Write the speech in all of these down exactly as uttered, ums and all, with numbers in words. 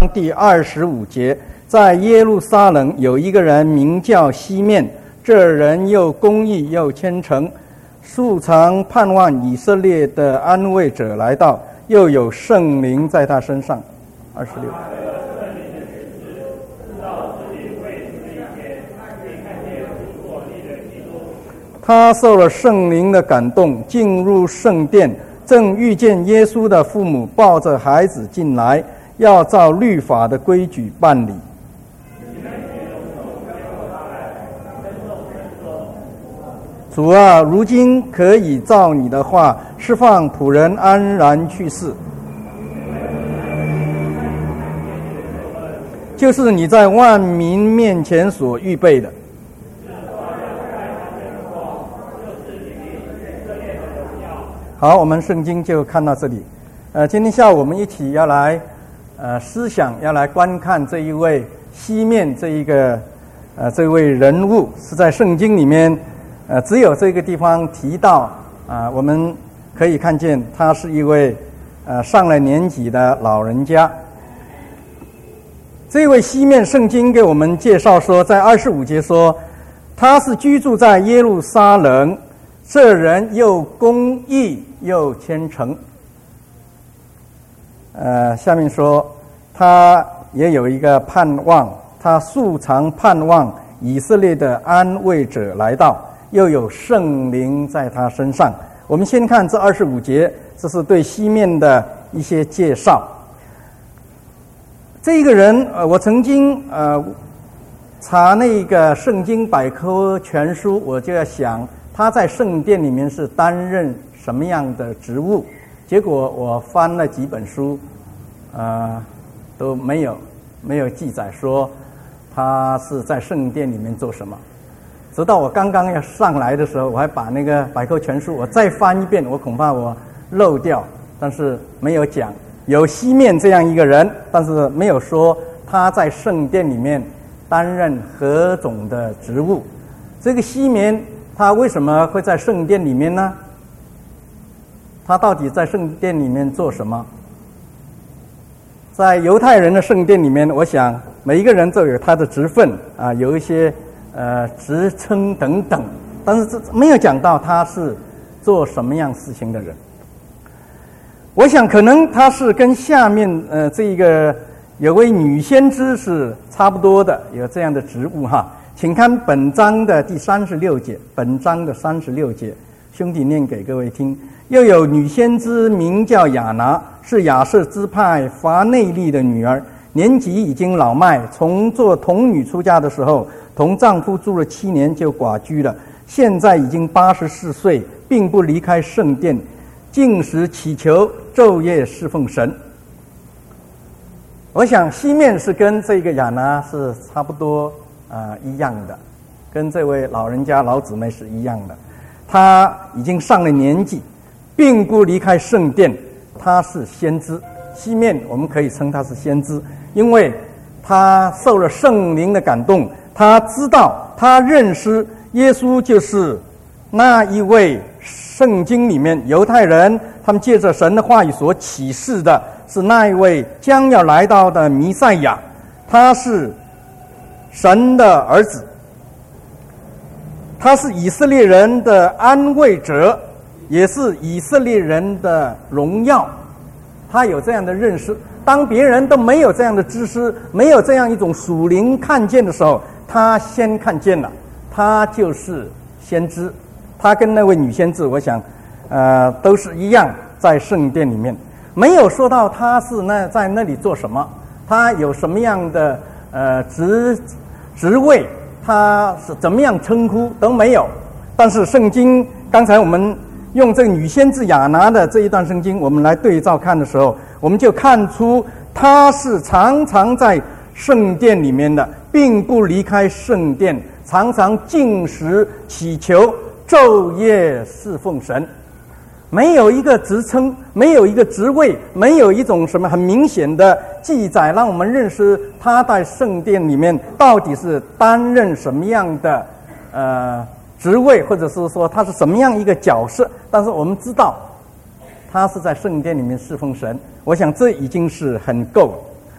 章第二十五节，在耶路撒冷有一个人名叫西面，这人又公义又虔诚，素常盼望以色列的安慰者来到，又有圣灵在他身上。二十六。他受了圣灵的感动，进入圣殿，正遇见耶稣的父母抱着孩子进来，要照律法的规矩办理。主啊，如今可以照你的话释放仆人安然去世，就是你在万民面前所预备的。好，我们圣经就看到这里。呃，今天下午我们一起要来呃思想，要来观看这一位西面这一个呃这位人物，是在圣经里面呃只有这个地方提到啊、呃，我们可以看见他是一位呃上了年纪的老人家。这位西面，圣经给我们介绍说，在二十五节说，他是居住在耶路撒冷，这人又公义又虔诚。呃，下面说他也有一个盼望，他素常盼望以色列的安慰者来到，又有圣灵在他身上。我们先看这二十五节，这是对西面的一些介绍。这个人，呃，我曾经呃查那个圣经百科全书，我就要想他在圣殿里面是担任什么样的职务。结果我翻了几本书，呃，都没有没有记载说他是在圣殿里面做什么。直到我刚刚要上来的时候，我还把那个百科全书我再翻一遍，我恐怕我漏掉，但是没有讲有西面这样一个人，但是没有说他在圣殿里面担任何种的职务。这个西面他为什么会在圣殿里面呢？他到底在圣殿里面做什么？在犹太人的圣殿里面，我想每一个人都有他的职分啊，有一些呃职称等等，但是这没有讲到他是做什么样事情的人。我想可能他是跟下面呃这一个有位女先知是差不多的，有这样的职务哈。请看本章的第三十六节，本章的三十六节，兄弟念给各位听。又有女先知名叫亚拿，是亚设支派伐内利的女儿，年纪已经老迈，从做童女出家的时候，同丈夫住了七年就寡居了，现在已经八十四岁，并不离开圣殿，禁食祈求，昼夜侍奉神。我想西面是跟这个亚拿是差不多呃一样的，跟这位老人家老姊妹是一样的。他已经上了年纪，并不离开圣殿，他是先知。西面我们可以称他是先知，因为他受了圣灵的感动，他知道他认识耶稣就是那一位圣经里面犹太人他们借着神的话语所启示的，是那一位将要来到的弥赛亚，他是神的儿子，他是以色列人的安慰者，也是以色列人的荣耀。他有这样的认识，当别人都没有这样的知识，没有这样一种属灵看见的时候，他先看见了，他就是先知。他跟那位女先知，我想呃都是一样，在圣殿里面没有说到他是那在那里做什么，他有什么样的呃职职位，他是怎么样称呼都没有。但是圣经刚才我们用这个女先知亚拿的这一段圣经，我们来对照看的时候，我们就看出他是常常在圣殿里面的，并不离开圣殿，常常禁食祈求，昼夜侍奉神。没有一个职称，没有一个职位，没有一种什么很明显的记载让我们认识他在圣殿里面到底是担任什么样的呃职位，或者是说他是什么样一个角色。但是我们知道他是在圣殿里面侍奉神，我想这已经是很够了。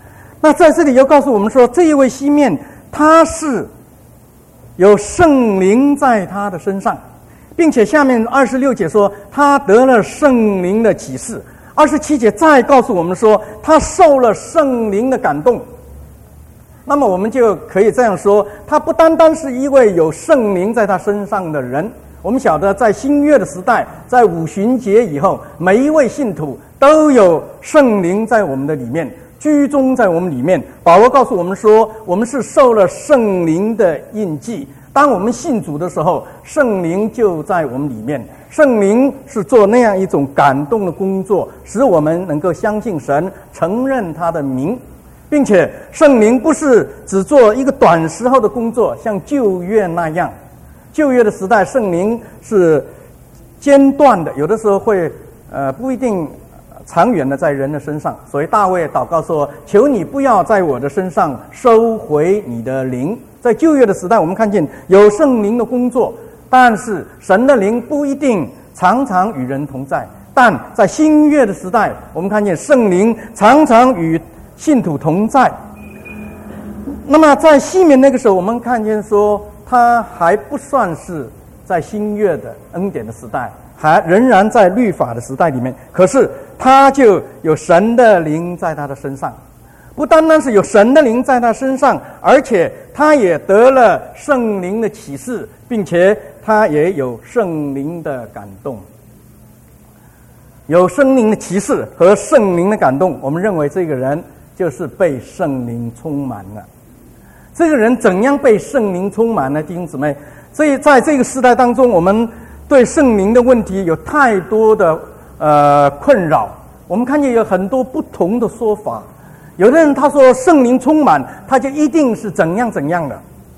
那在这里又告诉我们说，这一位西面他是有圣灵在他的身上，并且下面二十六节说他得了圣灵的启示，二十七节再告诉我们说他受了圣灵的感动。那么我们就可以这样说，他不单单是一位有圣灵在他身上的人。我们晓得在新约的时代，在五旬节以后，每一位信徒都有圣灵在我们的里面，居中在我们里面。保罗告诉我们说，我们是受了圣灵的印记，当我们信主的时候，圣灵就在我们里面，圣灵是做那样一种感动的工作，使我们能够相信神，承认他的名，并且圣灵不是只做一个短时候的工作，像旧约那样。旧约的时代，圣灵是间断的，有的时候会呃不一定长远的在人的身上。所以大卫祷告说：“求你不要在我的身上收回你的灵。”在旧约的时代，我们看见有圣灵的工作，但是神的灵不一定常常与人同在。但在新约的时代，我们看见圣灵常常与信徒同在。那么在西面那个时候，我们看见说他还不算是在新约的恩典的时代，还仍然在律法的时代里面，可是他就有神的灵在他的身上。不单单是有神的灵在他身上，而且他也得了圣灵的启示，并且他也有圣灵的感动。有圣灵的启示和圣灵的感动，我们认为这个人就是被圣灵充满了。这个人怎样被圣灵充满呢？弟兄姊妹，所以在这个时代当中，我们对圣灵的问题有太多的呃困扰。我们看见有很多不同的说法。有的人他说圣灵充满，他就一定是怎样怎样的，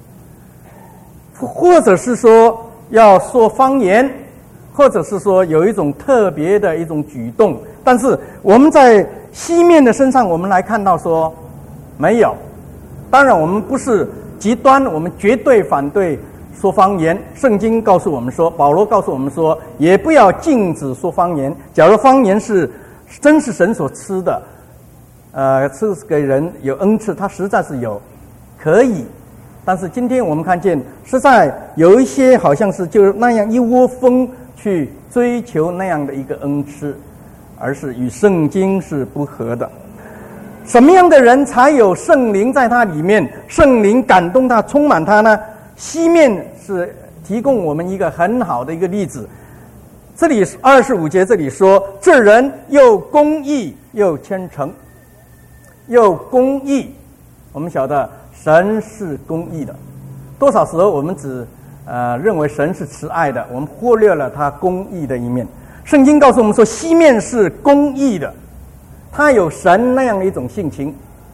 或者是说要说方言，或者是说有一种特别的一种举动。但是我们在西面的身上，我们来看到说没有。当然我们不是极端，我们绝对反对说方言。圣经告诉我们说，保罗告诉我们说，也不要禁止说方言。假如方言是真是神所赐的，呃，赐给人有恩赐，他实在是有，可以。但是今天我们看见，实在有一些好像是就那样一窝蜂去追求那样的一个恩赐，而是与圣经是不合的。什么样的人才有圣灵在他里面，圣灵感动他，充满他呢？西面是提供我们一个很好的一个例子。这里二十五节这里说，这人又公义又虔诚。又公义，我们晓得神是公义的。多少时候我们只呃认为神是慈爱的，我们忽略了他公义的一面。圣经告诉我们说，西面是公义的，他有神那样的一种性情。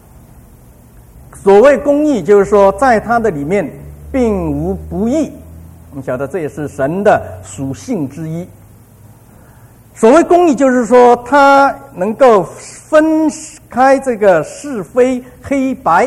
所谓公义，就是说在他的里面并无不义。我们晓得这也是神的属性之一。所谓公义，就是说他能够分开这个是非黑白，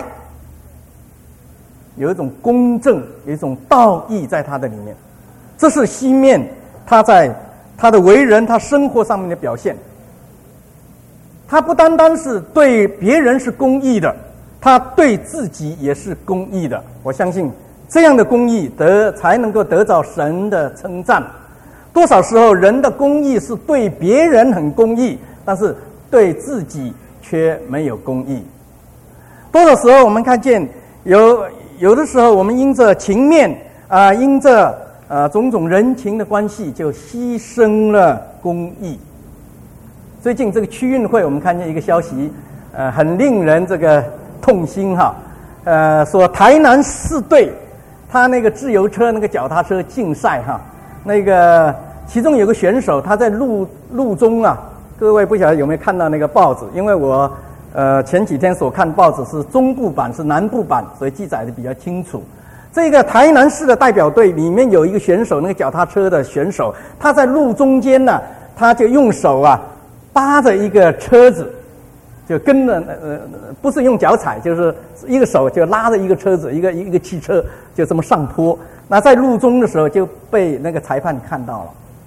有一种公正，有一种道义在他的里面。这是西面他在他的为人，他生活上面的表现。他不单单是对别人是公义的，他对自己也是公义的。我相信这样的公义得才能够得到神的称赞。多少时候人的公义是对别人很公义，但是对自己却没有公义。多少时候我们看见有有的时候我们因着情面啊、呃，因着呃种种人情的关系，就牺牲了公义。最近这个区运会，我们看见一个消息，呃，很令人这个痛心哈。呃，说台南市队他那个自由车、那个脚踏车竞赛哈。那个其中有个选手，他在路路中啊，各位不晓得有没有看到那个报纸？因为我呃前几天所看报纸是中部版，是南部版，所以记载的比较清楚。这个台南市的代表队里面有一个选手，那个脚踏车的选手，他在路中间呢，他就用手啊扒着一个车子，就跟着呃不是用脚踩，就是一个手就拉着一个车子，一个一个汽车就这么上坡。那在路中的时候就被那个裁判看到了，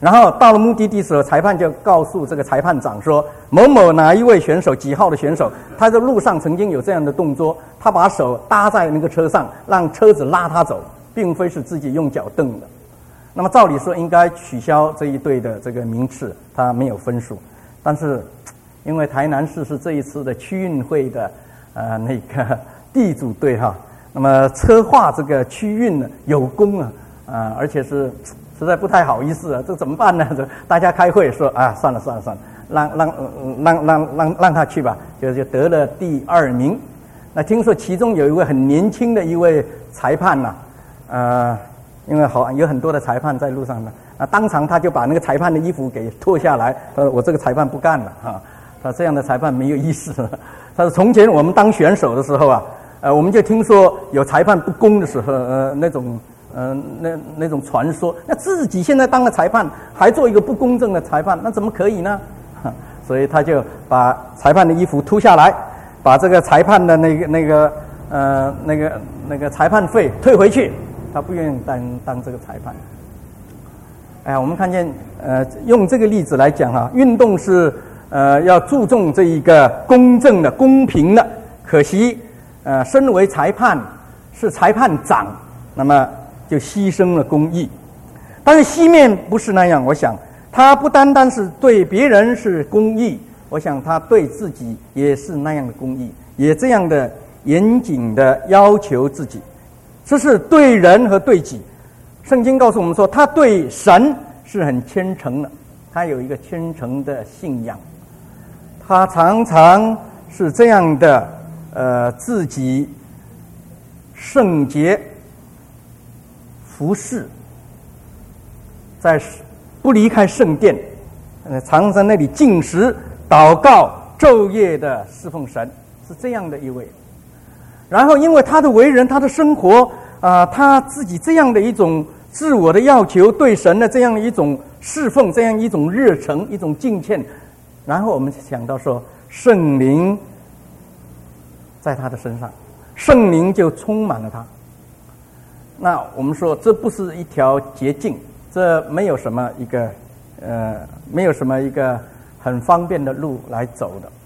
然后到了目的地的时候，裁判就告诉这个裁判长说，某某哪一位选手几号的选手，他在路上曾经有这样的动作，他把手搭在那个车上，让车子拉他走，并非是自己用脚蹬的。那么照理说应该取消这一队的这个名次，他没有分数。但是因为台南市是这一次的区运会的呃那个地主队哈，那么策划这个区运呢有功啊，啊、呃、而且是实在不太好意思啊，这怎么办呢？大家开会说啊，算了算了算了，让让让让让让他去吧，就就得了第二名。那听说其中有一位很年轻的一位裁判呐、啊，呃，因为好有很多的裁判在路上呢，啊，当场他就把那个裁判的衣服给脱下来，他说我这个裁判不干了哈，他这样的裁判没有意思了。他说从前我们当选手的时候啊，呃，我们就听说有裁判不公的时候，呃，那种。呃，那那种传说，那自己现在当了裁判，还做一个不公正的裁判，那怎么可以呢？所以他就把裁判的衣服脱下来，把这个裁判的那个那个呃那个那个裁判费退回去，他不愿意当当这个裁判。哎呀，我们看见呃，用这个例子来讲啊，运动是呃要注重这一个公正的、公平的，可惜呃，身为裁判是裁判长，那么。就牺牲了公义，但是西面不是那样。我想他不单单是对别人是公义，我想他对自己也是那样的公义，也这样的严谨的要求自己。这是对人和对己。圣经告诉我们说，他对神是很虔诚的，他有一个虔诚的信仰，他常常是这样的，呃，自己圣洁。服侍，在不离开圣殿，呃，常在那里禁食、祷告、昼夜的侍奉神，是这样的一位。然后，因为他的为人、他的生活啊、呃，他自己这样的一种自我的要求，对神的这样的一种侍奉，这样一种热诚、一种敬虔，然后我们想到说，圣灵在他的身上，圣灵就充满了他。那我们说这不是一条捷径，这没有什么一个呃，没有什么一个很方便的路来走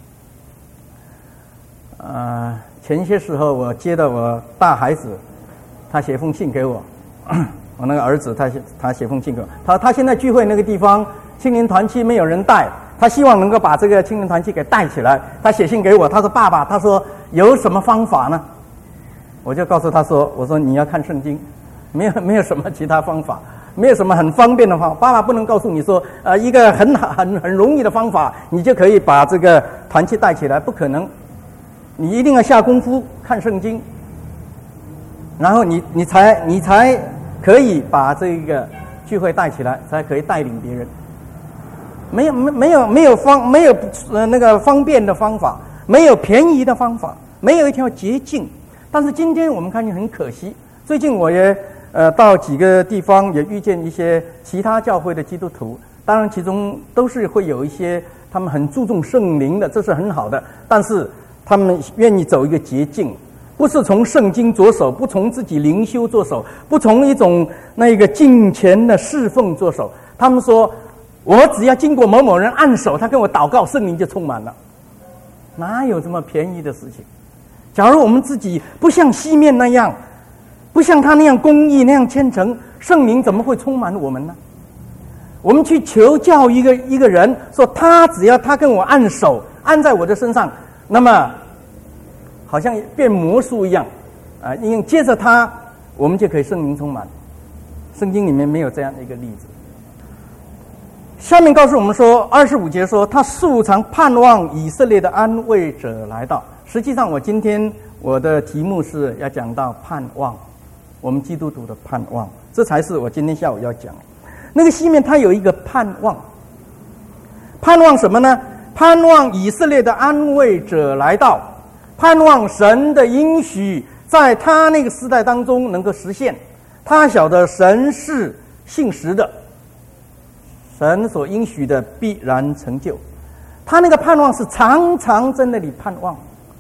的。呃，前些时候我接到我大孩子，他写封信给我，我那个儿子他他写封信给我，他他现在聚会那个地方青年团契没有人带，他希望能够把这个青年团契给带起来。他写信给我，他说爸爸，他说有什么方法呢？我就告诉他说，我说你要看圣经，没有没有什么其他方法，没有什么很方便的方法。爸爸不能告诉你说，呃，一个很很很容易的方法，你就可以把这个团契带起来，不可能。你一定要下功夫看圣经，然后你你才你才可以把这个聚会带起来，才可以带领别人。没有没没有没有方没有呃那个方便的方法，没有便宜的方法，没有一条捷径。但是今天我们看见很可惜，最近我也呃到几个地方也遇见一些其他教会的基督徒，当然其中都是会有一些他们很注重圣灵的，这是很好的，但是他们愿意走一个捷径，不是从圣经着手，不从自己灵修着手，不从一种那个敬虔的侍奉着手。他们说我只要经过某某人按手，他跟我祷告，圣灵就充满了。哪有这么便宜的事情？假如我们自己不像西面那样，不像他那样公义那样虔诚，圣灵怎么会充满我们呢？我们去求教一个一个人，说他只要他跟我按手，按在我的身上，那么好像变魔术一样啊！因为接着他，我们就可以圣灵充满。圣经里面没有这样的一个例子。下面告诉我们说，二十五节说，他素常盼望以色列的安慰者来到。实际上，我今天我的题目是要讲到盼望，我们基督徒的盼望，这才是我今天下午要讲。那个西面他有一个盼望，盼望什么呢？盼望以色列的安慰者来到，盼望神的应许在他那个时代当中能够实现。他晓得神是信实的，神所应许的必然成就。他那个盼望是常常在那里盼望。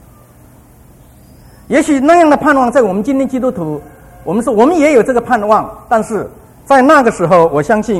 也许那样的盼望在我们今天基督徒，我们说我们也有这个盼望，但是在那个时候，我相信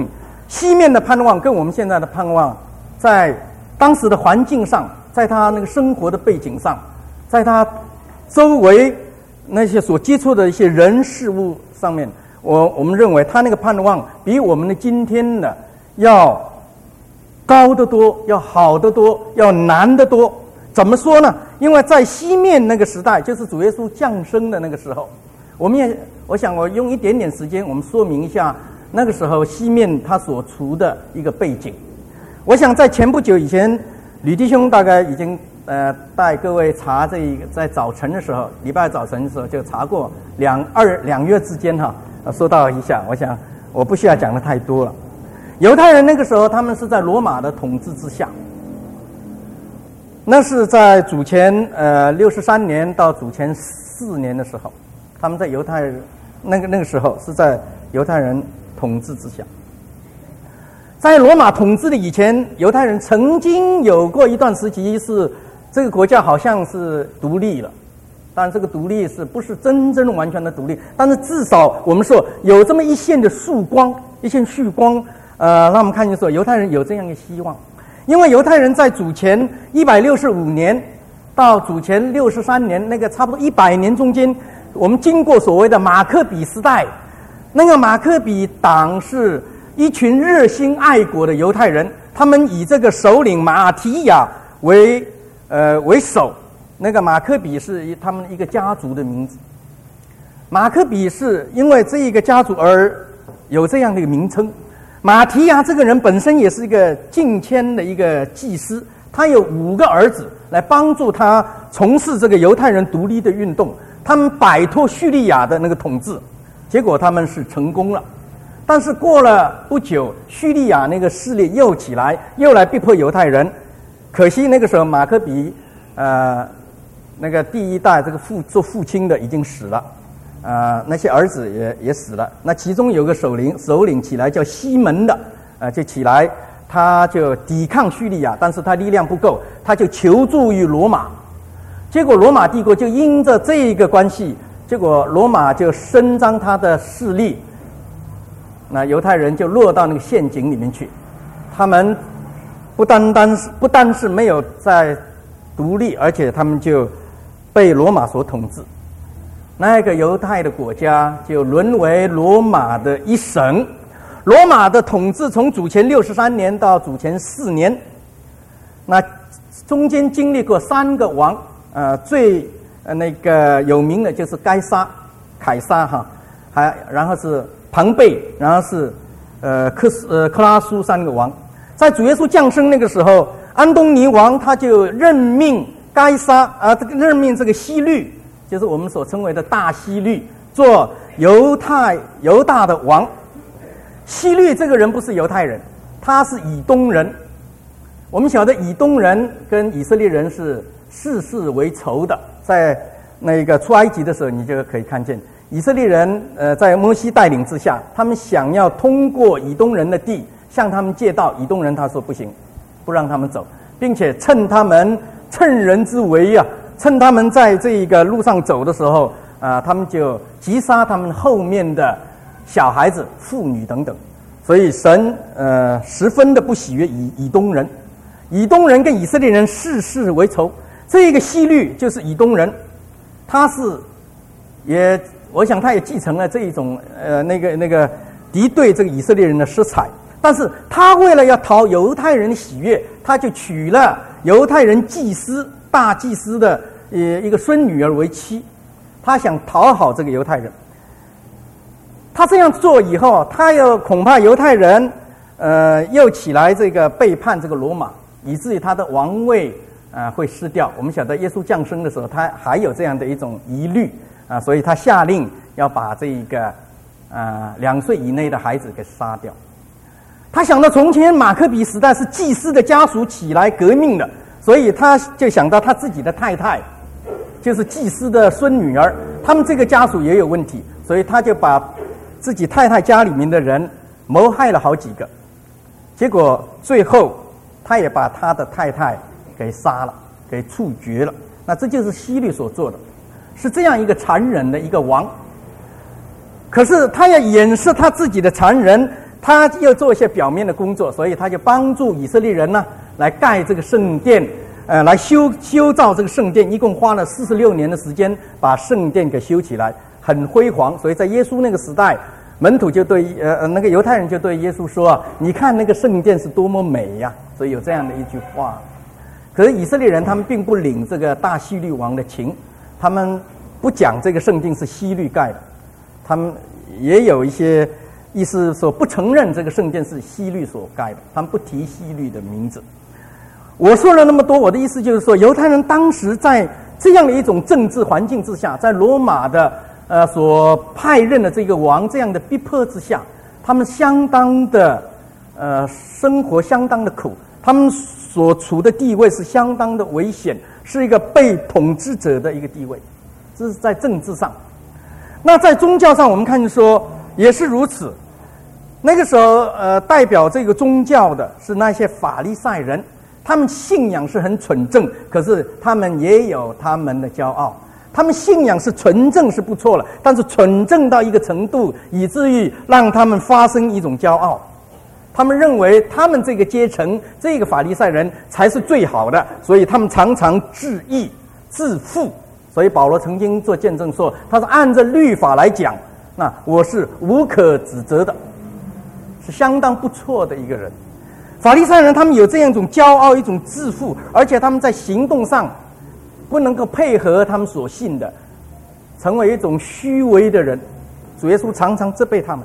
西面的盼望跟我们现在的盼望，在当时的环境上，在他那个生活的背景上，在他周围那些所接触的一些人事物上面，我我们认为他那个盼望比我们的今天的要高得多，要好得多，要难得多。怎么说呢？因为在西面那个时代，就是主耶稣降生的那个时候，我们也我想我用一点点时间，我们说明一下那个时候西面他所处的一个背景。我想在前不久以前，吕弟兄大概已经呃带各位查这一个，在早晨的时候，礼拜早晨的时候就查过两二两月之间哈，说到一下，我想我不需要讲的太多了。犹太人那个时候他们是在罗马的统治之下，那是在主前呃六十三年到主前四年的时候，他们在犹太人那个那个时候是在犹太人统治之下。在罗马统治的以前，犹太人曾经有过一段时期是这个国家好像是独立了，当然这个独立是不是真正完全的独立，但是至少我们说有这么一线的曙光，一线曙光，呃，让我们看见说犹太人有这样的希望。因为犹太人在主前一百六十五年到主前六十三年那个差不多一百年中间，我们经过所谓的马克比时代，那个马克比党是一群热心爱国的犹太人，他们以这个首领马提亚为呃为首。那个马克比是他们一个家族的名字。马克比是因为这一个家族而有这样的一个名称。马提亚这个人本身也是一个敬谦的一个祭司，他有五个儿子来帮助他从事这个犹太人独立的运动，他们摆脱叙利亚的那个统治，结果他们是成功了。但是过了不久，叙利亚那个势力又起来，又来逼迫犹太人。可惜那个时候马克比，呃，那个第一代这个父做父亲的已经死了，呃，那些儿子也也死了。那其中有个首领，首领起来叫西门的，呃，就起来，他就抵抗叙利亚，但是他力量不够，他就求助于罗马。结果罗马帝国就因着这个关系，结果罗马就伸张他的势力。那犹太人就落到那个陷阱里面去，他们不单单是不单是没有在独立，而且他们就被罗马所统治。那个犹太的国家就沦为罗马的一省。罗马的统治从主前六十三年到主前四年，那中间经历过三个王，呃，最呃那个有名的就是该撒、凯撒哈，还然后是庞贝，然后是呃克斯呃克拉苏三个王。在主耶稣降生那个时候，安东尼王他就任命该撒啊，这个任命这个希律，就是我们所称为的大希律，做犹太犹大的王。希律这个人不是犹太人，他是以东人。我们晓得以东人跟以色列人是世世为仇的，在那个出埃及的时候，你就可以看见。以色列人呃，在摩西带领之下，他们想要通过以东人的地向他们借道，以东人他说不行，不让他们走，并且趁他们趁人之危啊，趁他们在这一个路上走的时候啊、呃，他们就击杀他们后面的小孩子、妇女等等。所以神呃十分的不喜悦以以东人，以东人跟以色列人世世为仇。这个希律就是以东人，他是也。我想他也继承了这一种呃那个那个敌对这个以色列人的色彩，但是他为了要讨犹太人的喜悦，他就娶了犹太人祭司大祭司的呃一个孙女儿为妻，他想讨好这个犹太人。他这样做以后，他又恐怕犹太人呃又起来这个背叛这个罗马，以至于他的王位啊、呃、会失掉。我们晓得耶稣降生的时候，他还有这样的一种疑虑。啊，所以他下令要把这一个啊两岁以内的孩子给杀掉。他想到从前马克比时代是祭司的家属起来革命的，所以他就想到他自己的太太就是祭司的孙女儿，他们这个家属也有问题，所以他就把自己太太家里面的人谋害了好几个，结果最后他也把他的太太给杀了，给处决了。那这就是希律所做的。是这样一个残忍的一个王，可是他要掩饰他自己的残忍， 他又做一些表面的工作，所以他就帮助以色列人呢来盖这个圣殿，呃，来修修造这个圣殿，一共花了四十六年的时间把圣殿给修起来，很辉煌。所以在耶稣那个时代，门徒就对呃那个犹太人就对耶稣说啊，你看那个圣殿是多么美呀、啊！所以有这样的一句话。可是以色列人他们并不领这个大希律王的情，他们不讲这个圣殿是希律盖的，他们也有一些意思说不承认这个圣殿是希律所盖的，他们不提希律的名字。我说了那么多，我的意思就是说，犹太人当时在这样的一种政治环境之下，在罗马的呃所派任的这个王这样的逼迫之下，他们相当的呃生活相当的苦，他们所处的地位是相当的危险，是一个被统治者的一个地位，这是在政治上。那在宗教上，我们看说也是如此。那个时候，呃，代表这个宗教的是那些法利赛人，他们信仰是很纯正，可是他们也有他们的骄傲。他们信仰是纯正是不错了，但是纯正到一个程度，以至于让他们发生一种骄傲。他们认为他们这个阶层，这个法利赛人才是最好的，所以他们常常自义自负。所以保罗曾经做见证说，他说按照律法来讲，那我是无可指责的，是相当不错的一个人。法利赛人他们有这样一种骄傲，一种自负，而且他们在行动上不能够配合他们所信的，成为一种虚伪的人。主耶稣常常责备他们。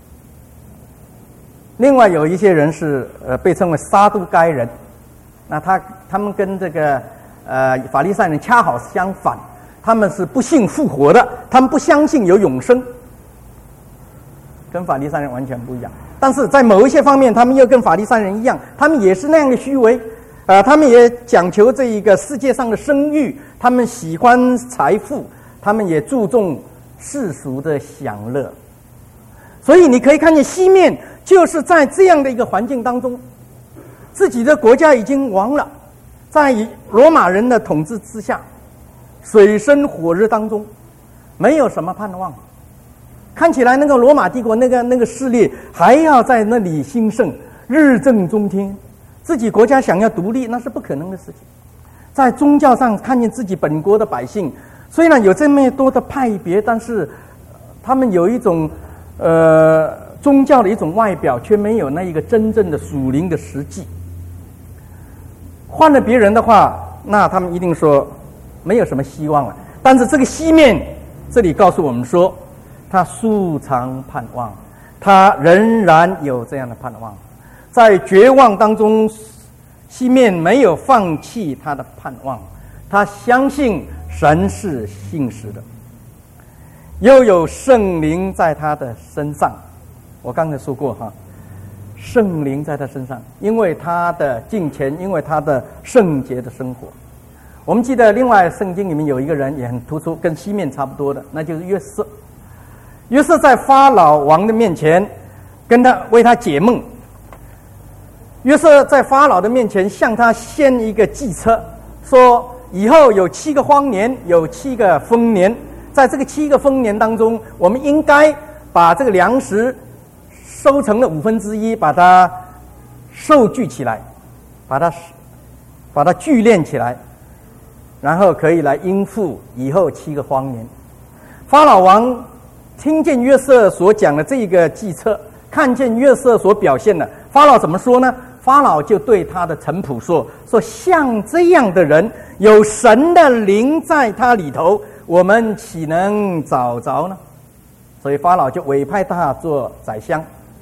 另外有一些人是呃被称为撒都该人，那他他们跟这个呃法利赛人恰好相反，他们是不信复活的，他们不相信有永生，跟法利赛人完全不一样。但是在某一些方面，他们又跟法利赛人一样，他们也是那样的虚伪，呃，他们也讲求这一个世界上的声誉，他们喜欢财富，他们也注重世俗的享乐。所以你可以看见西面就是在这样的一个环境当中，自己的国家已经亡了，在罗马人的统治之下，水深火热当中，没有什么盼望。看起来那个罗马帝国那个那个势力还要在那里兴盛，日正中天，自己国家想要独立那是不可能的事情。在宗教上看见自己本国的百姓，虽然有这么多的派别，但是他们有一种呃宗教的一种外表，却没有那一个真正的属灵的实际。换了别人的话，那他们一定说没有什么希望了。但是这个西面这里告诉我们说，他素常盼望，他仍然有这样的盼望，在绝望当中，西面没有放弃他的盼望，他相信神是信实的，又有圣灵在他的身上。我刚才说过哈，圣灵在他身上，因为他的敬虔，因为他的圣洁的生活。我们记得另外圣经里面有一个人也很突出，跟西面差不多的，那就是约瑟。约瑟在法老王的面前跟他为他解梦，约瑟在法老的面前向他献一个计策，说以后有七个荒年，有七个丰年，在这个七个丰年当中，我们应该把这个粮食收成的五分之一把它收聚起来，把它把它聚敛起来，然后可以来应付以后七个荒年。法老王听见约瑟所讲的这个计策，看见约瑟所表现的，法老怎么说呢？法老就对他的臣仆说：“说像这样的人，有神的灵在他里头，我们岂能找着呢？”所以法老就委派他做宰相。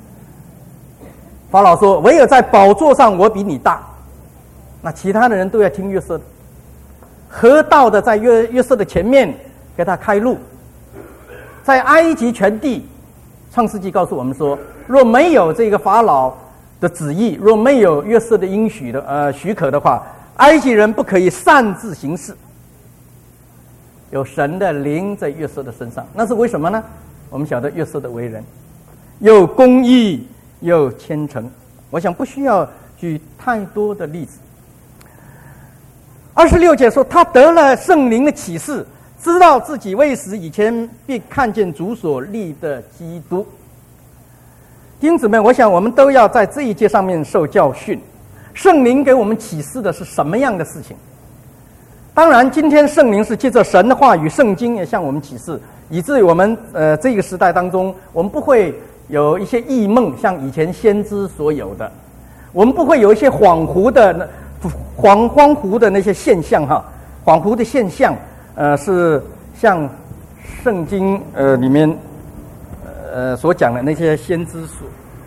法老说：“唯有在宝座上我比你大。”那其他的人都要听约瑟的，合道的在约约瑟的前面给他开路。在埃及全地，创世纪告诉我们说，若没有这个法老的旨意，若没有约瑟的应许的呃许可的话，埃及人不可以擅自行事。有神的灵在约瑟的身上，那是为什么呢？我们晓得约瑟的为人又公义又虔诚，我想不需要举太多的例子。二十六节说，他得了圣灵的启示，知道自己未死以前必看见主所立的基督。 弟兄姊妹，我想我们都要在这一节上面受教训。圣灵给我们启示的是什么样的事情？当然，今天圣灵是借着神的话语、圣经也向我们启示，以至于我们呃这个时代当中，我们不会有一些异梦，像以前先知所有的，我们不会有一些恍惚的、恍恍惚的那些现象哈，恍惚的现象，呃，是像圣经呃里面呃所讲的那些先知所。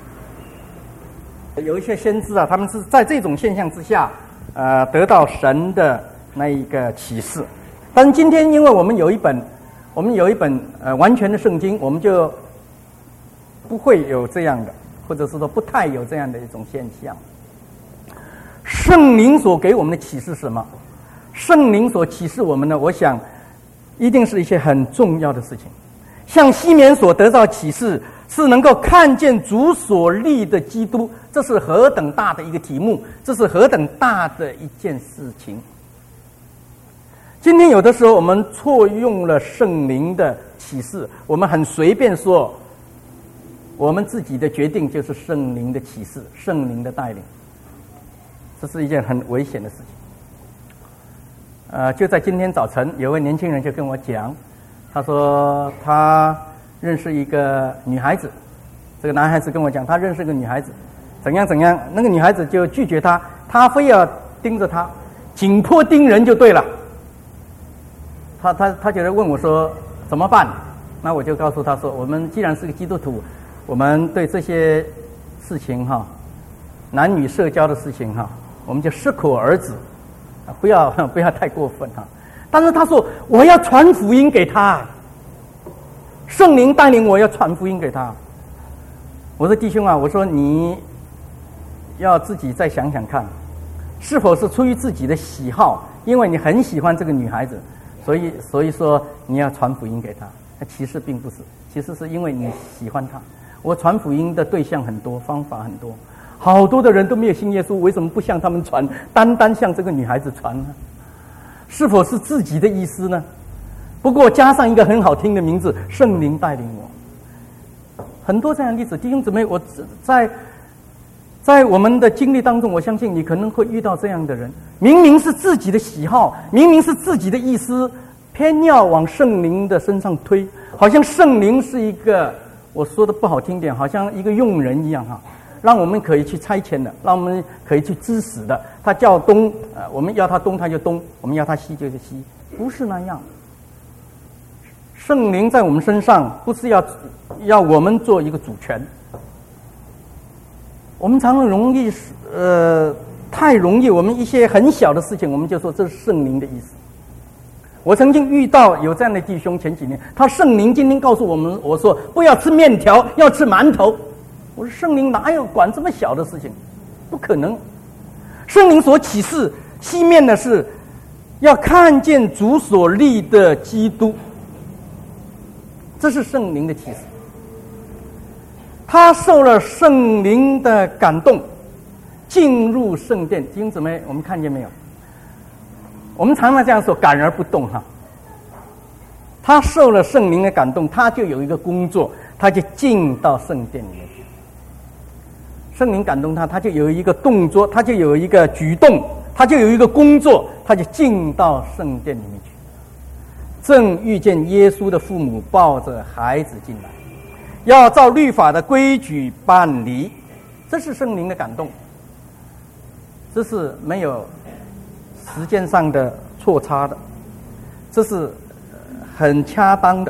有一些先知啊，他们是在这种现象之下，呃，得到神的那一个启示。但是今天，因为我们有一本，我们有一本呃完全的圣经，我们就不会有这样的，或者是说不太有这样的一种现象。圣灵所给我们的启示是什么？圣灵所启示我们的，我想一定是一些很重要的事情。像西缅所得到启示，是能够看见主所立的基督，这是何等大的一个题目，这是何等大的一件事情。今天有的时候我们错用了圣灵的启示，我们很随便说我们自己的决定就是圣灵的启示，圣灵的带领，这是一件很危险的事情。呃，就在今天早晨，有位年轻人就跟我讲，他说他认识一个女孩子，这个男孩子跟我讲他认识一个女孩子，怎样怎样，那个女孩子就拒绝他，他非要盯着他，紧迫盯人就对了。他他他觉得问我说怎么办？那我就告诉他说，我们既然是个基督徒，我们对这些事情哈，男女社交的事情哈，我们就适可而止，不要不要太过分哈。但是他说我要传福音给他，圣灵带领我要传福音给他。我说弟兄啊，我说你要自己再想想看，是否是出于自己的喜好，因为你很喜欢这个女孩子，所以所以说你要传福音给她。其实并不是，其实是因为你喜欢她。我传福音的对象很多，方法很多，好多的人都没有信耶稣，为什么不向他们传，单单向这个女孩子传呢？是否是自己的意思呢？不过加上一个很好听的名字，圣灵带领我。很多这样的例子，弟兄姊妹，我在在我们的经历当中，我相信你可能会遇到这样的人，明明是自己的喜好，明明是自己的意思，偏要往圣灵的身上推，好像圣灵是一个，我说的不好听点，好像一个佣人一样哈，让我们可以去差遣的，让我们可以去指使的。他叫东，呃，我们要他东他就东，我们要他西就是西，不是那样。圣灵在我们身上，不是要要我们做一个主权。我们常常容易，呃，太容易，我们一些很小的事情，我们就说这是圣灵的意思。我曾经遇到有这样的弟兄，前几年，他圣灵今天告诉我们，我说不要吃面条，要吃馒头。我说圣灵哪有管这么小的事情？不可能。圣灵所启示西面的是要看见主所立的基督，这是圣灵的启示。他受了圣灵的感动，进入圣殿。弟兄姊妹，我们看见没有？我们常常这样说，感而不动哈。他受了圣灵的感动，他就有一个工作，他就进到圣殿里面去。圣灵感动他，他就有一个动作，他就有一个举动，他就有一个工作，他就进到圣殿里面去。正遇见耶稣的父母抱着孩子进来，要照律法的规矩办理，这是圣灵的感动，这是没有时间上的错差的，这是很恰当的。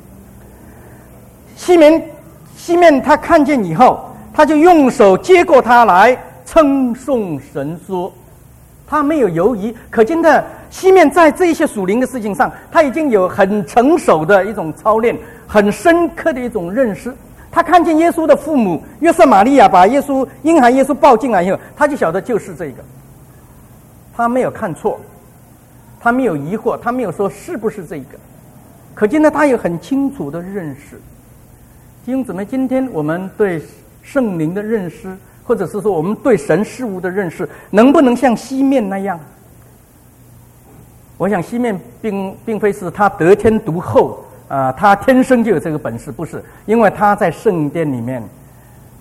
西面西面他看见以后，他就用手接过他来称颂神说，他没有犹疑，可见的西面在这一些属灵的事情上，他已经有很成熟的一种操练，很深刻的一种认识。他看见耶稣的父母约瑟玛利亚把耶稣婴孩耶稣抱进来以后，他就晓得就是这个，他没有看错，他没有疑惑，他没有说是不是这个，可见呢他有很清楚的认识。弟兄姊妹，今天我们对圣灵的认识，或者是说我们对神事物的认识，能不能像西面那样？我想西面并并非是他得天独厚啊、呃，他天生就有这个本事，不是，因为他在圣殿里面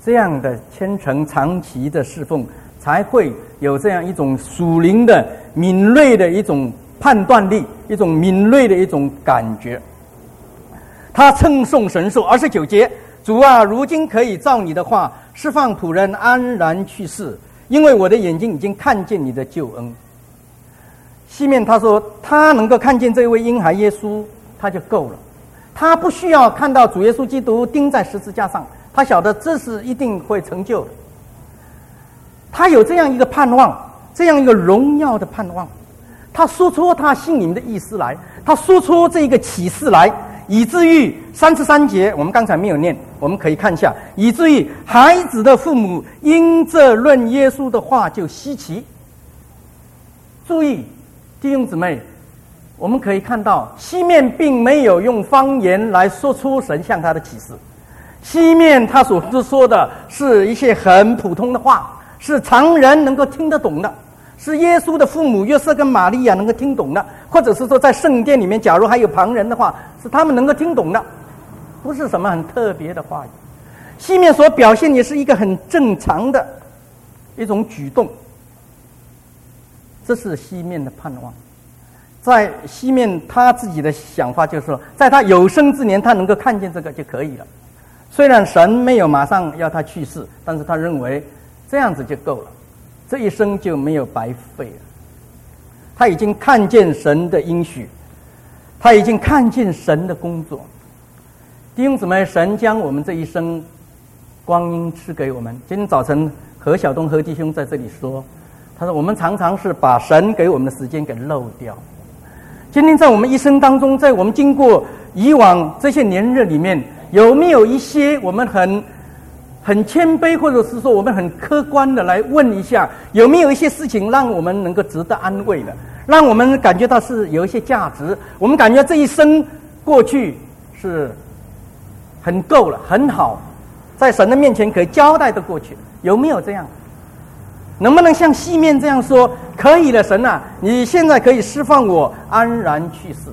这样的虔诚长期的侍奉，才会有这样一种属灵的敏锐的一种判断力，一种敏锐的一种感觉。他称颂神说，二十九节，主啊，如今可以照你的话释放仆人安然去世，因为我的眼睛已经看见你的救恩。西面他说，他能够看见这位婴孩耶稣，他就够了，他不需要看到主耶稣基督钉在十字架上，他晓得这是一定会成就的。他有这样一个盼望，这样一个荣耀的盼望，他说出他心里面的意思来，他说出这个启示来，以至于三十三节我们刚才没有念，我们可以看一下，以至于孩子的父母因这论耶稣的话就稀奇。注意弟兄姊妹，我们可以看到西面并没有用方言来说出神向他的启示，西面他所说的是一些很普通的话，是常人能够听得懂的，是耶稣的父母约瑟跟玛利亚能够听懂的，或者是说在圣殿里面假如还有旁人的话，是他们能够听懂的，不是什么很特别的话语。西面所表现也是一个很正常的一种举动，这是西面的盼望。在西面他自己的想法就是说，在他有生之年他能够看见这个就可以了。虽然神没有马上要他去世，但是他认为这样子就够了，这一生就没有白费了。他已经看见神的应许，他已经看见神的工作。弟兄姊妹，神将我们这一生光阴赐给我们。今天早晨何晓东何弟兄在这里说，他说我们常常是把神给我们的时间给漏掉。今天在我们一生当中，在我们经过以往这些年日里面，有没有一些我们很很谦卑，或者是说我们很客观的来问一下，有没有一些事情让我们能够值得安慰的，让我们感觉到是有一些价值，我们感觉这一生过去是很够了，很好，在神的面前可以交代的过去，有没有这样？能不能像西面这样说，可以了，神啊，你现在可以释放我安然去世？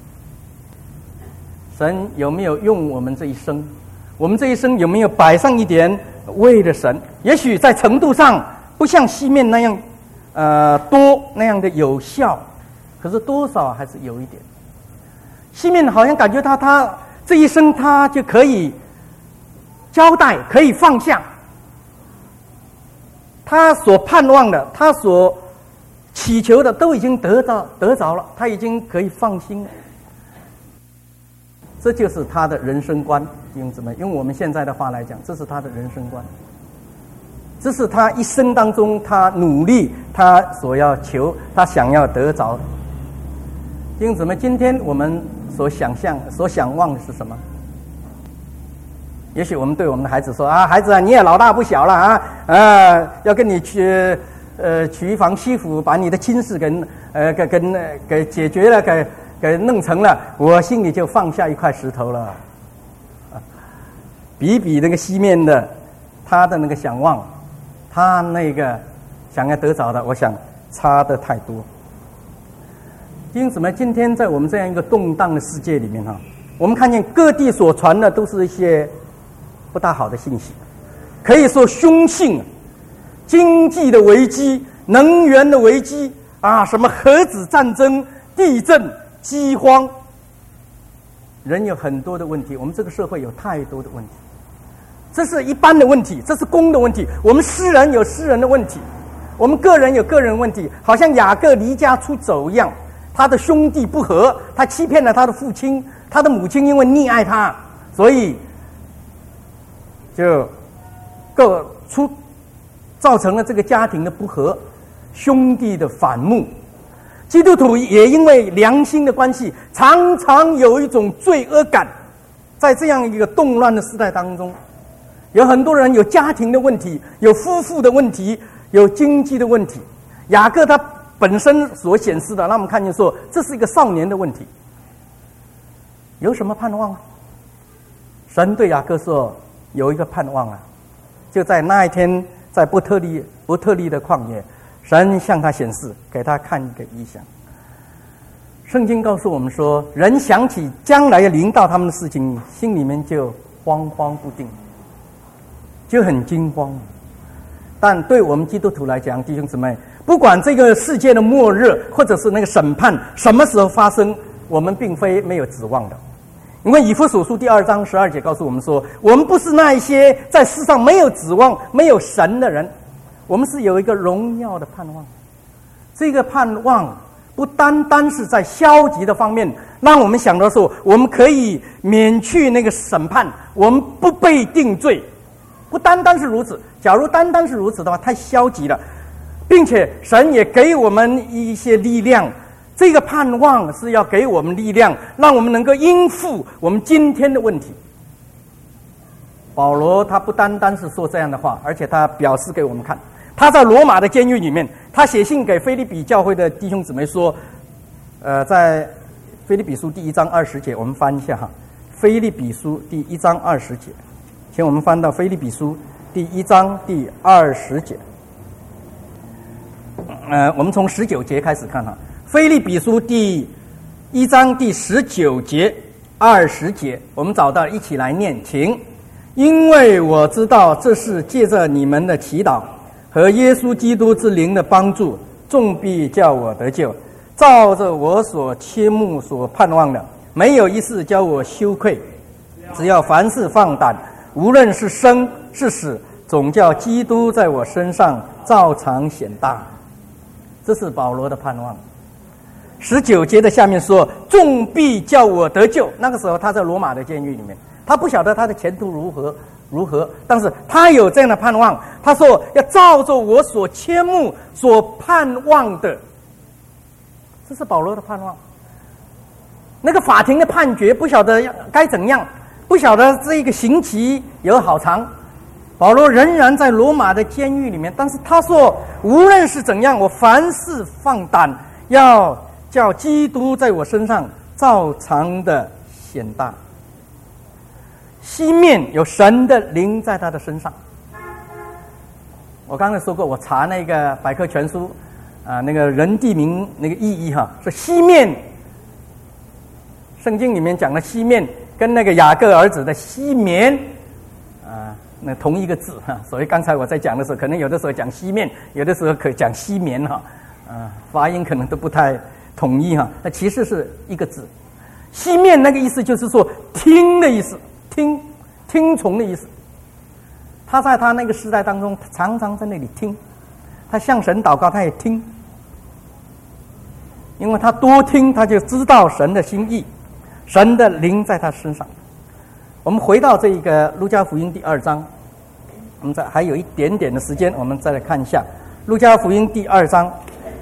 神有没有用我们这一生？我们这一生有没有摆上一点为了神？也许在程度上不像西面那样呃多那样的有效，可是多少还是有一点。西面好像感觉他他这一生他就可以交代，可以放下，他所盼望的，他所祈求的都已经得到得着了，他已经可以放心了。这就是他的人生观，弟兄姊妹，用我们现在的话来讲，这是他的人生观，这是他一生当中他努力，他所要求，他想要得着的。弟兄姊妹，今天我们所想象、所想望的是什么？也许我们对我们的孩子说啊，孩子啊，你也老大不小了啊，啊，要跟你去呃娶房媳妇，把你的亲事给呃给给给解决了，给给弄成了，我心里就放下一块石头了。啊，比比那个西面的他的那个想望，他那个想要得着的，我想差得太多。因此呢，今天在我们这样一个动荡的世界里面哈，我们看见各地所传的都是一些不大好的信息，可以说凶性，经济的危机、能源的危机啊，什么核子战争、地震、饥荒，人有很多的问题，我们这个社会有太多的问题，这是一般的问题，这是公的问题，我们私人有私人的问题，我们个人有个人问题，好像雅各离家出走一样，他的兄弟不和，他欺骗了他的父亲，他的母亲因为溺爱他，所以就各出造成了这个家庭的不和，兄弟的反目。基督徒也因为良心的关系，常常有一种罪恶感。在这样一个动乱的时代当中，有很多人有家庭的问题，有夫妇的问题，有经济的问题。雅各他本身所显示的，让我们看见说，这是一个少年的问题。有什么盼望啊？神对雅各说，有一个盼望啊，就在那一天，在伯特利伯特利的旷野，神向他显示，给他看一个异象。圣经告诉我们说，人想起将来要临到他们的事情，心里面就慌慌不定。 就很惊慌。但对我们基督徒来讲，弟兄姊妹，不管这个世界的末日或者是那个审判什么时候发生，我们并非没有指望的。因为以弗所书第二章十二节告诉我们说，我们不是那一些在世上没有指望、没有神的人，我们是有一个荣耀的盼望。这个盼望不单单是在消极的方面，让我们想到说我们可以免去那个审判，我们不被定罪，不单单是如此。假如单单是如此的话，太消极了，并且神也给我们一些力量。这个盼望是要给我们力量，让我们能够应付我们今天的问题。保罗他不单单是说这样的话，而且他表示给我们看。他在罗马的监狱里面，他写信给腓立比教会的弟兄姊妹说，呃，在腓立比书第一章二十节，我们翻一下哈。腓立比书第一章二十节，请我们翻到腓立比书第一章第二十节。呃，我们从十九节开始看哈。腓立比书第一章第十九节、二十节，我们找到，一起来念，请。因为我知道这是借着你们的祈祷和耶稣基督之灵的帮助，众必叫我得救。照着我所切慕所盼望的，没有一事叫我羞愧。只要凡事放胆，无论是生是死，总叫基督在我身上照常显大。这是保罗的盼望。十九节的下面说，众必叫我得救。那个时候他在罗马的监狱里面，他不晓得他的前途如何如何，但是他有这样的盼望。他说要照着我所切慕所盼望的，这是保罗的盼望。那个法庭的判决不晓得该怎样，不晓得这个刑期有好长，保罗仍然在罗马的监狱里面，但是他说无论是怎样，我凡事放胆，要叫基督在我身上照常的显大。西面有神的灵在他的身上。我刚才说过，我查那个百科全书啊、呃，那个人地名那个意义哈，说西面，圣经里面讲的西面跟那个雅各儿子的西缅啊、呃，那同一个字哈。所以刚才我在讲的时候，可能有的时候讲西面，有的时候可讲西缅哈，啊、呃，发音可能都不太统一哈。那其实是一个字。西面那个意思就是说听的意思。听听从的意思。他在他那个时代当中常常在那里听，他向神祷告他也听，因为他多听他就知道神的心意，神的灵在他身上。我们回到这个路加福音第二章，我们再还有一点点的时间，我们再来看一下路加福音第二章。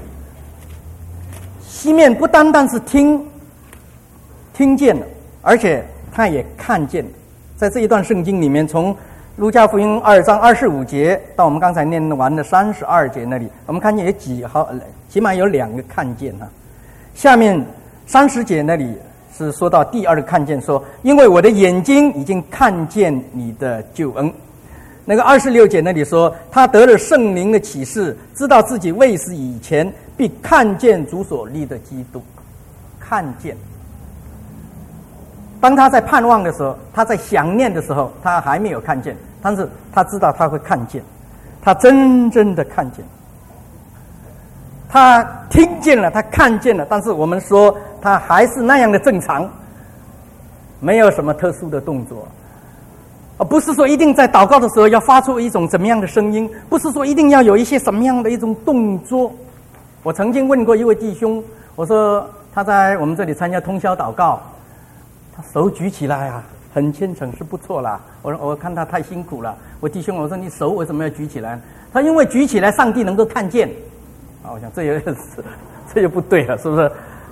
西面不单单是听听见了，而且他也看见了。在这一段圣经里面，从路加福音二章二十五节到我们刚才念完的三十二节那里，我们看见有几好，起码有两个看见啊。下面三十节那里是说到第二个看见，说因为我的眼睛已经看见你的救恩。那个二十六节那里说他得了圣灵的启示，知道自己未死以前必看见主所立的基督。看见。当他在盼望的时候，他在想念的时候，他还没有看见，但是他知道他会看见，他真正的看见，他听见了，他看见了，但是我们说他还是那样的正常，没有什么特殊的动作，而不是说一定在祷告的时候要发出一种怎么样的声音，不是说一定要有一些什么样的一种动作。我曾经问过一位弟兄，我说他在我们这里参加通宵祷告，他手举起来啊，很虔诚，是不错啦。我说我看他太辛苦了，我弟兄我说你手为什么要举起来？他因为举起来，上帝能够看见。啊，我想这也是这就不对了，是不是？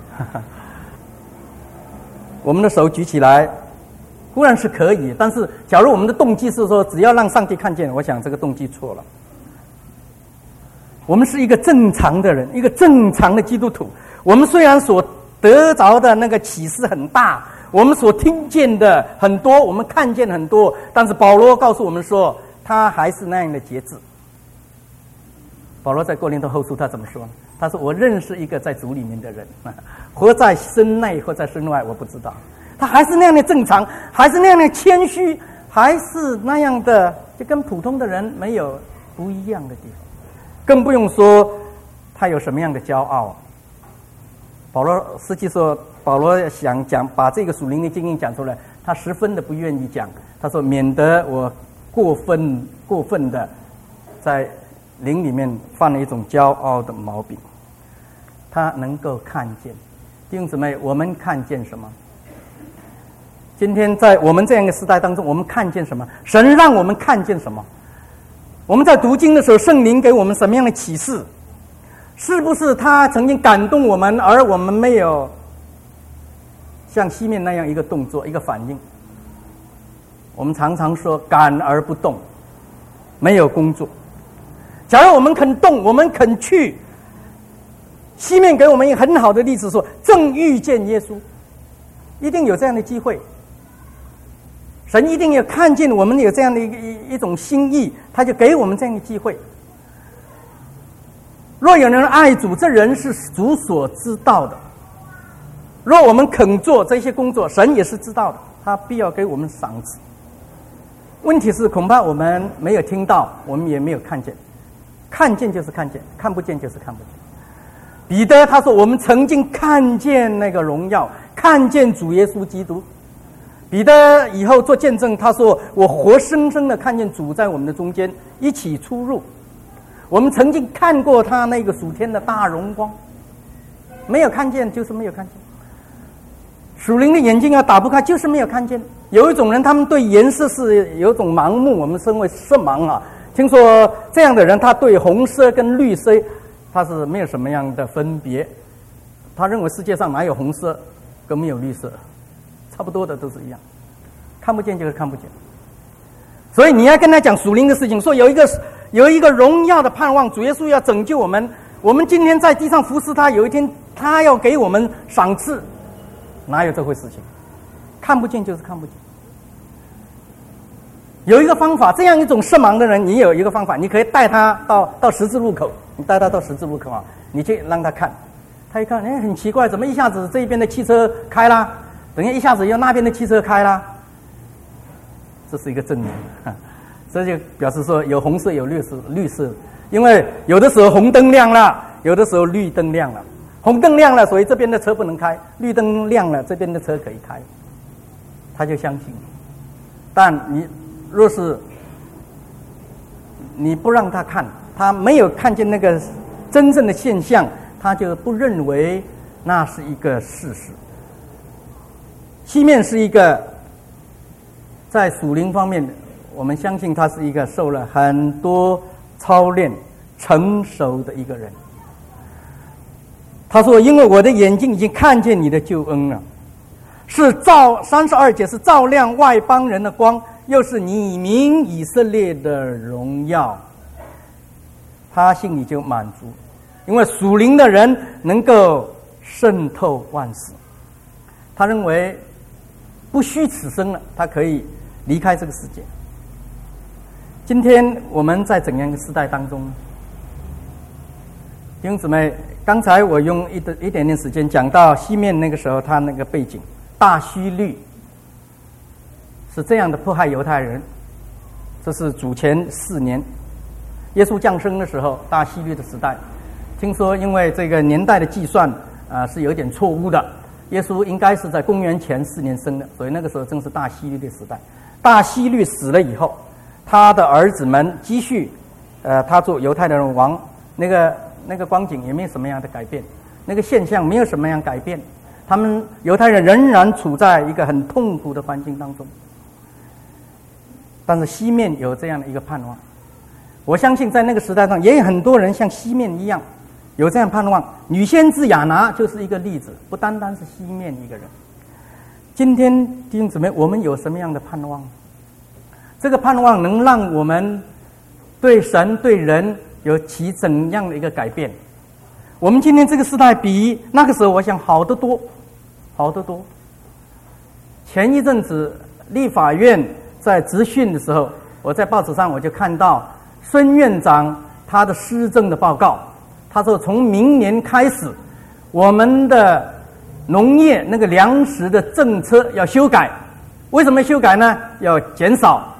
我们的手举起来，固然是可以，但是假如我们的动机是说只要让上帝看见，我想这个动机错了。我们是一个正常的人，一个正常的基督徒。我们虽然所得着的那个启示很大，我们所听见的很多，我们看见很多，但是保罗告诉我们说，他还是那样的节制。保罗在哥林多后书他怎么说呢？他说：“我认识一个在主里面的人，活在身内或在身外，我不知道。他还是那样的正常，还是那样的谦虚，还是那样的就跟普通的人没有不一样的地方，更不用说他有什么样的骄傲。保罗实际说，保罗想讲把这个属灵的经验讲出来，他十分的不愿意讲。他说：“免得我过分过分的在灵里面犯了一种骄傲的毛病。”他能够看见，弟兄姊妹，我们看见什么？今天在我们这样一个时代当中，我们看见什么？神让我们看见什么？我们在读经的时候，圣灵给我们什么样的启示？是不是他曾经感动我们，而我们没有像西面那样一个动作、一个反应？我们常常说感而不动，没有工作。假如我们肯动，我们肯去，西面给我们一个很好的例子说，正遇见耶稣，一定有这样的机会。神一定要看见我们有这样的一个一一种心意，他就给我们这样的机会。若有人爱主，这人是主所知道的。若我们肯做这些工作，神也是知道的，他必要给我们赏赐。问题是恐怕我们没有听到，我们也没有看见。看见就是看见，看不见就是看不见。彼得他说，我们曾经看见那个荣耀，看见主耶稣基督。彼得以后做见证，他说：“我活生生的看见主在我们的中间一起出入。我们曾经看过他那个属天的大荣光，没有看见就是没有看见。属灵的眼睛要打不开，就是没有看见。有一种人，他们对颜色是有一种盲目，我们称为色盲啊。听说这样的人，他对红色跟绿色，他是没有什么样的分别。他认为世界上哪有红色，跟没有绿色。”差不多的都是一样，看不见就是看不见。所以你要跟他讲属灵的事情，说有一个有一个荣耀的盼望，主耶稣要拯救我们。我们今天在地上服侍他，有一天他要给我们赏赐，哪有这回事情？看不见就是看不见。有一个方法，这样一种色盲的人，你有一个方法，你可以带他到到十字路口，你带他到十字路口啊，你去让他看，他一看，哎，很奇怪，怎么一下子这边的汽车开啦？等下一下子又那边的汽车开啦，这是一个证明，这就表示说有红色有绿色，绿色，因为有的时候红灯亮了，有的时候绿灯亮了，红灯亮了，所以这边的车不能开；绿灯亮了，这边的车可以开，他就相信。但你若是你不让他看，他没有看见那个真正的现象，他就不认为那是一个事实。西面是一个在属灵方面，我们相信他是一个受了很多操练、成熟的一个人。他说：“因为我的眼睛已经看见你的救恩了，是照三十二节是照亮外邦人的光，又是你民以色列的荣耀。”他心里就满足，因为属灵的人能够渗透万事。他认为不虚此生了，他可以离开这个世界。今天我们在怎样的时代当中呢？弟兄姊妹，刚才我用一一点点时间讲到西面那个时候他那个背景，大希律是这样的迫害犹太人，这是主前四年，耶稣降生的时候，大希律的时代。听说因为这个年代的计算啊、呃、是有点错误的。耶稣应该是在公元前四年生的，所以那个时候正是大希律的时代。大希律死了以后，他的儿子们继续，呃，他做犹太人王，那个那个光景也没有什么样的改变，那个现象没有什么样改变。他们犹太人仍然处在一个很痛苦的环境当中。但是西面有这样的一个盼望，我相信在那个时代上也有很多人像西面一样。有这样盼望，女先知亚拿就是一个例子，不单单是西面一个人。今天弟兄姊妹，我们有什么样的盼望？这个盼望能让我们对神对人有起怎样的一个改变？我们今天这个时代比那个时候我想好得多，好得多。前一阵子立法院在质询的时候，我在报纸上我就看到孙院长他的施政的报告。他说：“从明年开始，我们的农业那个粮食的政策要修改。为什么修改呢？要减少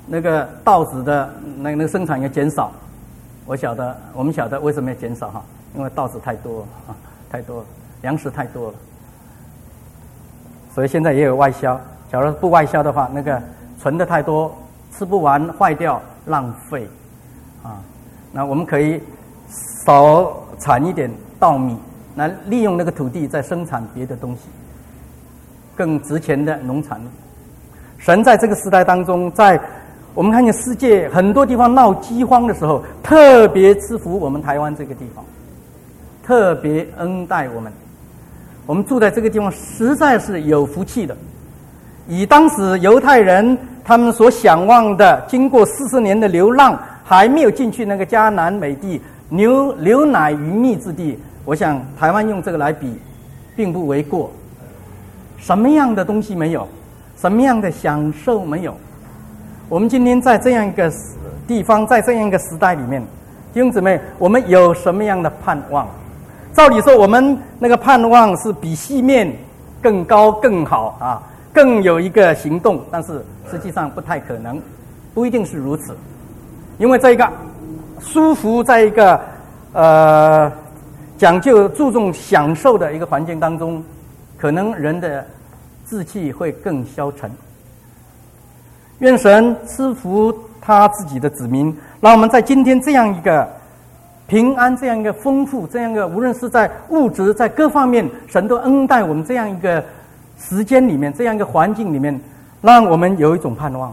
那个稻子的那那个生产要减少。我晓得，我们晓得为什么要减少哈？因为稻子太多了啊，太多了，粮食太多了，所以现在也有外销。假如不外销的话，那个存的太多，吃不完坏掉，浪费啊。那我们可以少产一点稻米，来利用那个土地再生产别的东西，更值钱的农产物。神在这个时代当中，在我们看见世界很多地方闹饥荒的时候，特别赐福我们台湾这个地方，特别恩待我们。我们住在这个地方实在是有福气的。以当时犹太人他们所想望的，经过四十年的流浪，还没有进去那个迦南美地，牛流奶与蜜之地，我想台湾用这个来比，并不为过。什么样的东西没有？什么样的享受没有？我们今天在这样一个地方，在这样一个时代里面，弟兄姊妹，我们有什么样的盼望？照理说，我们那个盼望是比西面更高更好啊，更有一个行动，但是实际上不太可能，不一定是如此。因为在一个舒服，在一个呃讲究注重享受的一个环境当中，可能人的志气会更消沉。愿神赐福他自己的子民，让我们在今天这样一个平安、这样一个丰富、这样一个无论是在物质、在各方面，神都恩待我们这样一个时间里面，这样一个环境里面，让我们有一种盼望。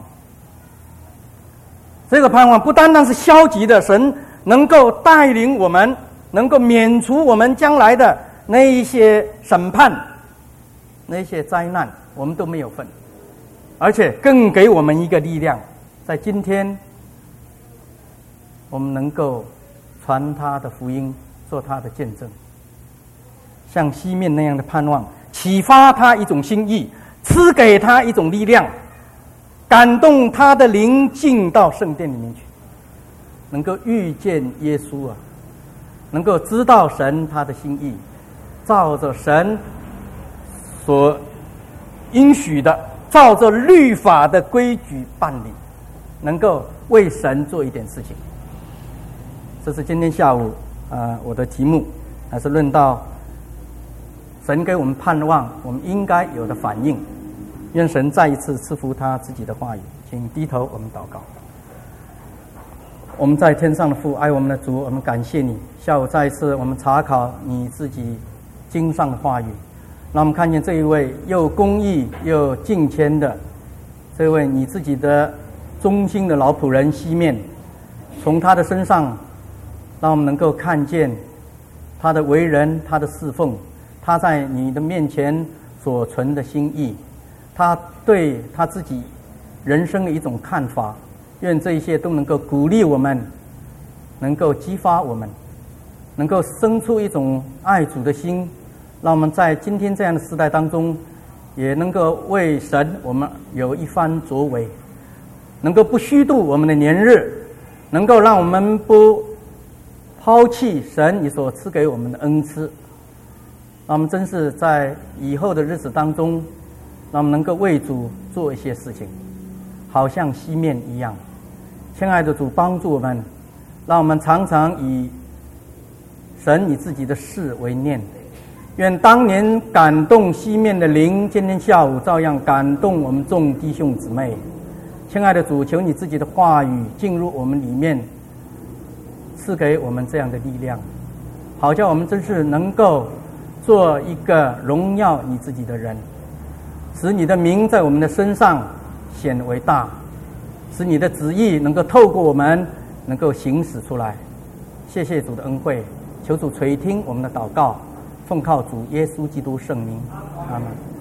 这个盼望不单单是消极的，神能够带领我们，能够免除我们将来的那一些审判、那一些灾难，我们都没有份。而且更给我们一个力量，在今天我们能够传他的福音，做他的见证，像西面那样的盼望，启发他一种心意，赐给他一种力量，感动他的灵进到圣殿里面去，能够遇见耶稣啊，能够知道神他的心意，照着神所应许的，照着律法的规矩办理，能够为神做一点事情。这是今天下午啊、呃、我的题目，还是论到神给我们盼望，我们应该有的反应。愿神再一次赐福他自己的话语，请低头，我们祷告。我们在天上的父，爱我们的主，我们感谢你。下午再一次我们查考你自己经上的话语，让我们看见这一位又公义又敬谦的这位你自己的忠心的老仆人西面，从他的身上让我们能够看见他的为人，他的侍奉，他在你的面前所存的心意，他对他自己人生的一种看法。愿这一切都能够鼓励我们，能够激发我们，能够生出一种爱主的心，让我们在今天这样的时代当中，也能够为神我们有一番作为，能够不虚度我们的年日，能够让我们不抛弃神你所赐给我们的恩赐，让我们真是在以后的日子当中，让我们能够为主做一些事情，好像西面一样。亲爱的主，帮助我们，让我们常常以神你自己的事为念。愿当年感动西面的灵，今天下午照样感动我们众弟兄姊妹。亲爱的主，求你自己的话语进入我们里面，赐给我们这样的力量，好叫我们真是能够做一个荣耀你自己的人，使你的名在我们的身上显为大，使你的旨意能够透过我们能够行使出来。谢谢主的恩惠，求主垂听我们的祷告，奉靠主耶稣基督圣名，阿们。